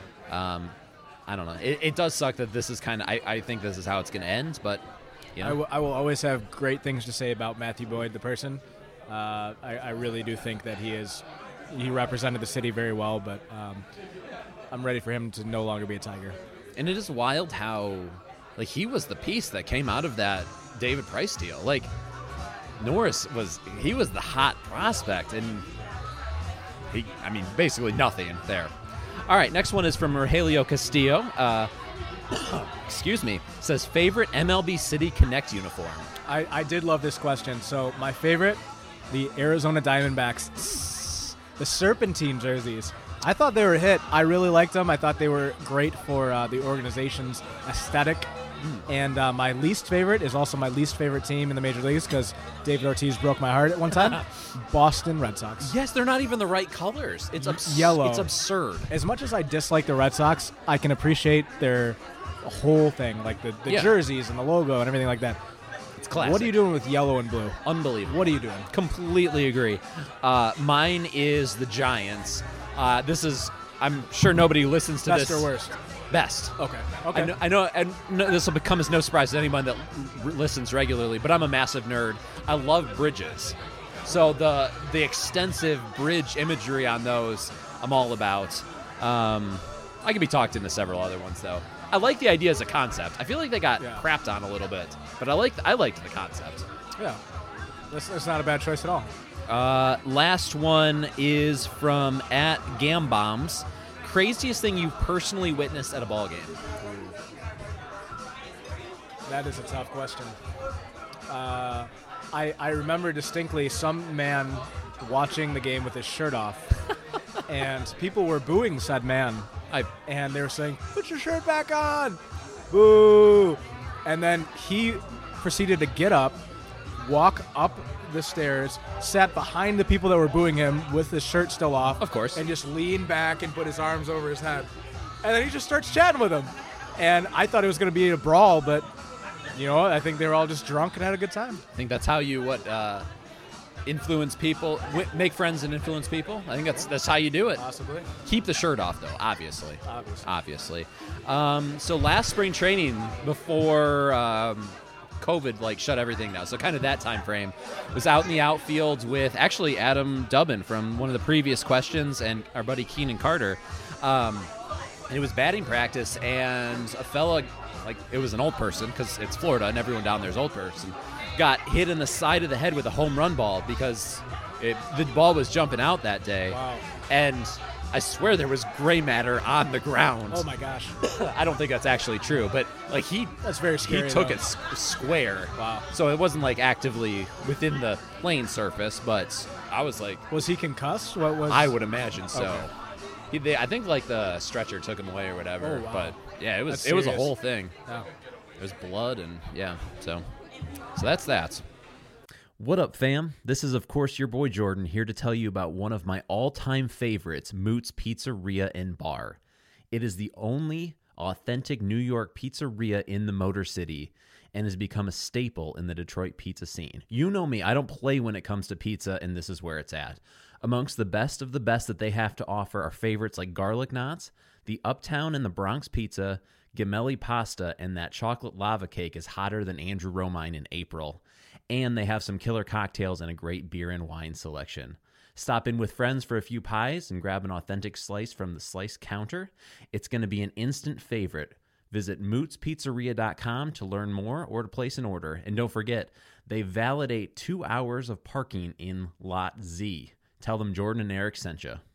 Um, I don't know. It, it does suck that this is kind of, I, I think this is how it's going to end, but, you know. I, w- I will always have great things to say about Matthew Boyd, the person. Uh, I, I really do think that he is, he represented the city very well, but um, I'm ready for him to no longer be a Tiger. And it is wild how, like, he was the piece that came out of that David Price deal. Like, Norris was, he was the hot prospect, and he, I mean, basically nothing there. All right, next one is from Rogelio Castillo. Uh, excuse me. Says, favorite M L B City Connect uniform? I, I did love this question. So my favorite, the Arizona Diamondbacks, the Serpentine jerseys. I thought they were a hit. I really liked them. I thought they were great for uh, the organization's aesthetic. And uh, my least favorite is also my least favorite team in the major leagues because David Ortiz broke my heart at one time. Boston Red Sox. Yes, they're not even the right colors. It's abs- Yellow. It's absurd. As much as I dislike the Red Sox, I can appreciate their whole thing, like the, the Yeah. jerseys and the logo and everything like that. It's classic. What are you doing with yellow and blue? Unbelievable. What are you doing? Completely agree. Uh, mine is the Giants. Uh, this is, I'm sure nobody listens to Best this. or worst? Best. Okay. Okay. I know, I know and no, this will become as no surprise to anyone that r- listens regularly, but I'm a massive nerd. I love bridges. So the the extensive bridge imagery on those, I'm all about. Um, I could be talked into several other ones, though. I like the idea as a concept. I feel like they got Yeah. crapped on a little bit, but I like I liked the concept. Yeah. That's, that's not a bad choice at all. Uh, last one is from at Gambombs. Craziest thing you've personally witnessed at a ball game? That is a tough question. Uh, I, I remember distinctly some man watching the game with his shirt off, and people were booing said man. I, and they were saying, "Put your shirt back on!" Boo! And then he proceeded to get up, walk up the stairs, sat behind the people that were booing him with his shirt still off, of course, and just leaned back and put his arms over his head. And then he just starts chatting with them. And I thought it was going to be a brawl, but, you know, I think they were all just drunk and had a good time. I think that's how you, what, uh, influence people, w- make friends and influence people. I think that's that's how you do it. Possibly. Keep the shirt off, though, obviously. Obviously. Obviously. Um, so last spring training before um, COVID, like, shut everything down, so kind of that time frame, was out in the outfield with actually Adam Dubbin from one of the previous questions and our buddy Keenan Carter. Um, and it was batting practice, and a fella, like, it was an old person, because it's Florida and everyone down there is old person, got hit in the side of the head with a home run ball because it, the ball was jumping out that day. Wow. And I swear there was gray matter on the ground. Oh, my gosh. I don't think that's actually true, but like he that's very scary. He took though. it s- square. Wow. So it wasn't like actively within the playing surface, but I was like, was he concussed? What was? I would imagine so. Okay. He, they, I think like the stretcher took him away or whatever. Oh, wow. But yeah, it was That's it was a serious. whole thing. Yeah. It was blood and yeah. So so that's that. What up, fam? This is, of course, your boy Jordan here to tell you about one of my all-time favorites, Moot's Pizzeria and Bar. It is the only authentic New York pizzeria in the Motor City and has become a staple in the Detroit pizza scene. You know me, I don't play when it comes to pizza, and this is where it's at. Amongst the best of the best that they have to offer are favorites like Garlic Knots, the Uptown and the Bronx Pizza, Gemelli Pasta, and that chocolate lava cake is hotter than Andrew Romine in April. And they have some killer cocktails and a great beer and wine selection. Stop in with friends for a few pies and grab an authentic slice from the slice counter. It's going to be an instant favorite. Visit moots pizzeria dot com to learn more or to place an order. And don't forget, they validate two hours of parking in Lot Z. Tell them Jordan and Eric sent you.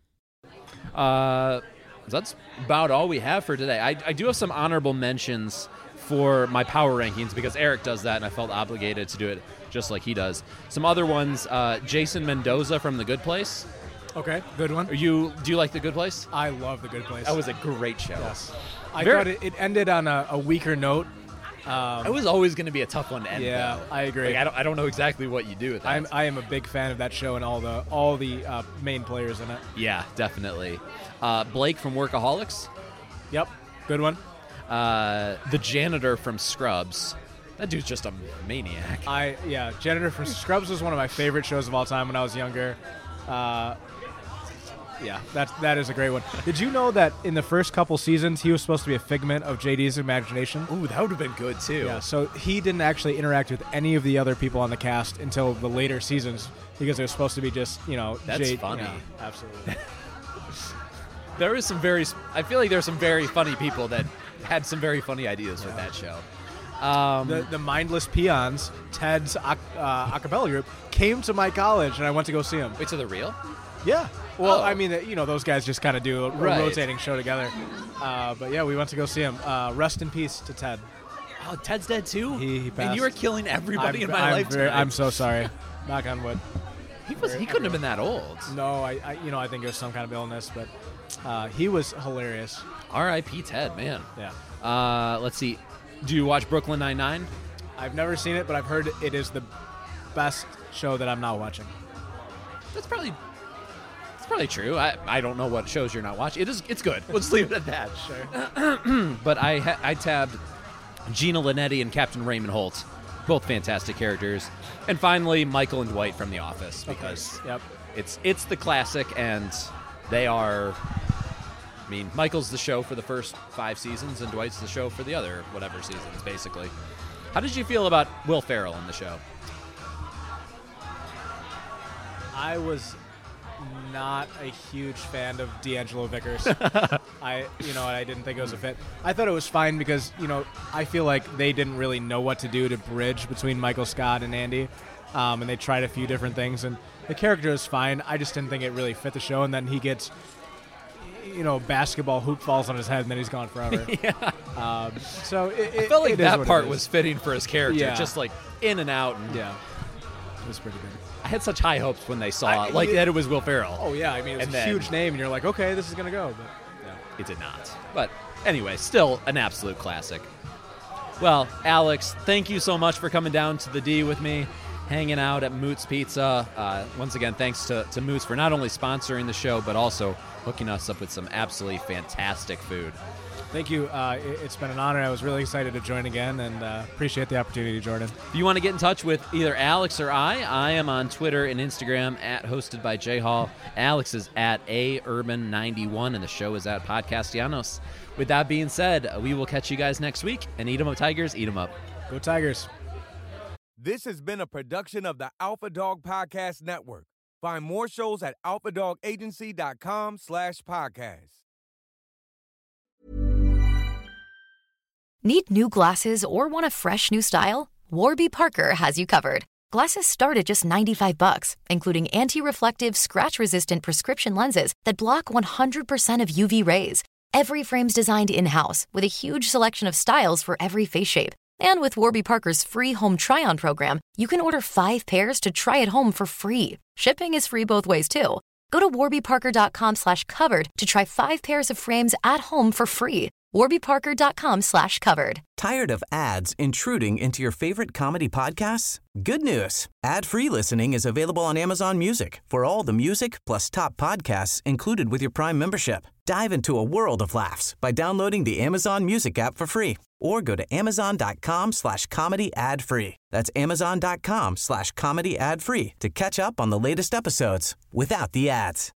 Uh, that's about all we have for today. I, I do have some honorable mentions for my power rankings because Eric does that, and I felt obligated to do it just like he does. Some other ones, uh, Jason Mendoza from The Good Place. Okay, good one. Are you do you like The Good Place? I love The Good Place. That was a great show. Yes. I Very- thought it, it ended on a, a weaker note. Um, It was always going to be a tough one to end. Yeah, though. I agree. Like, I don't I don't know exactly what you do with that. I'm, I am a big fan of that show and all the all the uh, main players in it. Yeah, definitely. Uh, Blake from Workaholics. Yep, good one. Uh, the janitor from Scrubs. That dude's just a maniac. I yeah, Janitor from Scrubs was one of my favorite shows of all time when I was younger. Uh, yeah, that that is a great one. Did you know that in the first couple seasons he was supposed to be a figment of J D's imagination? Ooh, that would have been good too. Yeah, so he didn't actually interact with any of the other people on the cast until the later seasons because it was supposed to be just, you know, That's J- funny. yeah, absolutely. There is some very. I feel like there's some very funny people that had some very funny ideas with that show. Um, the, the Mindless Peons, Ted's a, uh, a cappella group, came to my college, and I went to go see them. wait, so they're real? Yeah. Well, Oh. I mean, you know, those guys just kind of do a, a Right. rotating show together. Uh, but yeah, we went to go see him. Uh, rest in peace to Ted. Oh, Ted's dead too. He, he passed. And you were killing everybody I'm, in my I'm life. very- tonight. I'm so sorry. Knock on wood. He was. He couldn't have been that old. No, I, I, you know, I think it was some kind of illness, but uh, he was hilarious. R I P Ted, man. Yeah. Uh, let's see. Do you watch Brooklyn Nine-Nine? I've never seen it, but I've heard it is the best show that I'm not watching. That's probably. That's probably true. I, I don't know what shows you're not watching. It is. It's good. Let's leave it at that. Sure. But I ha- I tabbed Gina Linetti and Captain Raymond Holt, both fantastic characters, and finally Michael and Dwight from The Office because Yep. it's it's the classic and they are. I mean, Michael's the show for the first five seasons, and Dwight's the show for the other whatever seasons, basically. How did you feel about Will Ferrell in the show? I was not a huge fan of D'Angelo Vickers. I, you know, I didn't think it was a fit. I thought it was fine because, you know, I feel like they didn't really know what to do to bridge between Michael Scott and Andy, um, and they tried a few different things, and the character was fine. I just didn't think it really fit the show, and then he gets, you know, basketball hoop falls on his head, and then he's gone forever. Yeah. Um, so it, it, I felt like it is that what it part is. was fitting for his character, Yeah. just like in and out. And Yeah. was pretty good. I had such high hopes when they saw I- it, like it- that it was Will Ferrell. Oh yeah, I mean it's And a then- huge name, and you're like, okay, this is gonna go. But yeah. It did not. But anyway, still an absolute classic. Well, Alex, thank you so much for coming down to the D with me, hanging out at Moots Pizza. Uh, once again, thanks to, to Moots for not only sponsoring the show, but also hooking us up with some absolutely fantastic food. Thank you. Uh, it, it's been an honor. I was really excited to join again, and uh, appreciate the opportunity, Jordan. If you want to get in touch with either Alex or I, I am on Twitter and Instagram at hosted by J Hall. Alex is at A Urban ninety-one, and the show is at Podcastianos. With that being said, we will catch you guys next week. And eat 'em up, Tigers. Eat 'em up. Go Tigers. This has been a production of the Alpha Dog Podcast Network. Find more shows at alpha dog agency dot com slash podcast. Need new glasses or want a fresh new style? Warby Parker has you covered. Glasses start at just ninety-five bucks, including anti-reflective, scratch-resistant prescription lenses that block one hundred percent of U V rays. Every frame's designed in-house with a huge selection of styles for every face shape. And with Warby Parker's free home try-on program, you can order five pairs to try at home for free. Shipping is free both ways, too. Go to warby parker dot com slash covered to try five pairs of frames at home for free. warby parker dot com slash covered. Tired of ads intruding into your favorite comedy podcasts? Good news. Ad-free listening is available on Amazon Music for all the music plus top podcasts included with your Prime membership. Dive into a world of laughs by downloading the Amazon Music app for free or go to amazon dot com slash comedy ad free. That's amazon dot com slash comedy ad free to catch up on the latest episodes without the ads.